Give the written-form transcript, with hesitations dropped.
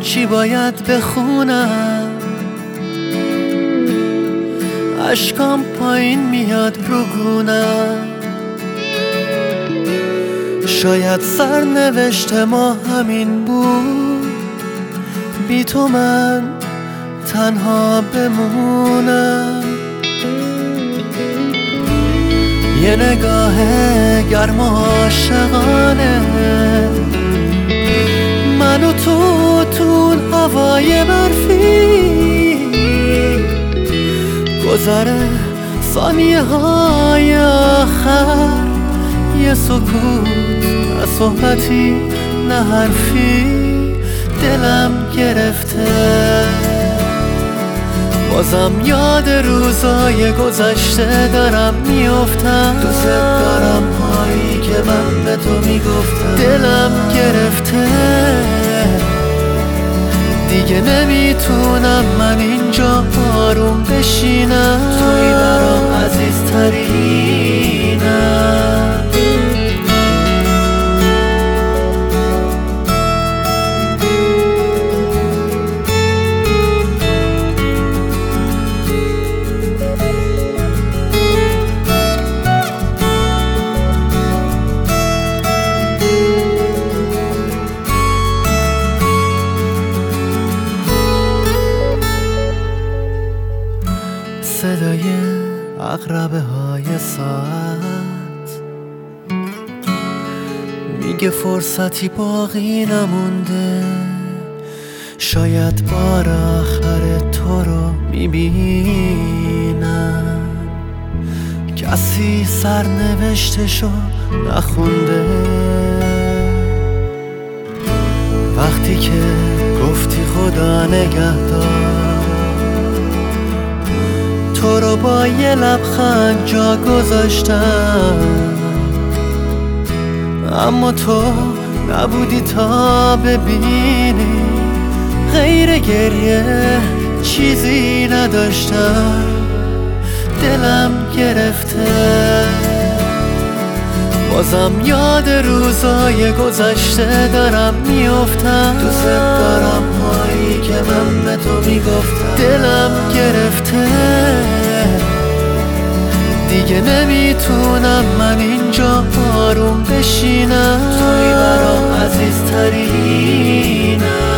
چی باید بخونم؟ اشکام پایین میاد رو گونم. شاید سرنوشت ما همین بود، بی تو من تنها بمونم. یه نگاه گرم و عاشقانه، من و تو هوای برفی، گذره ثانیه های آخر، یه سکوت نه صحبتی نه حرفی، دلم گرفته. بازم یاد روزای گذشته دارم میافتم، دوست دارم هایی که من به تو میگفتم. دلم گرفته دیگه، نمیتونم من اینجا آروم بشینم. توی برام عزیزترینم. صدای عقربه های ساعت میگه فرصتی باقی نمونده، شاید بار آخر تو رو میبینم. کسی سرنوشتشو نخونده، وقتی که گفتی خدا نگهدار، تو رو با یه لبخند جا گذاشتم. اما تو نبودی تا ببینی، غیر گریه چیزی نداشتم. دلم گرفته بازم یاد روزای گذشته دارم میافتم. دوست دارم هایی که من به تو میگفتم. دلم گرفته دیگه، نمیتونم من اینجا آروم بشینم. توی برام عزیزترینم.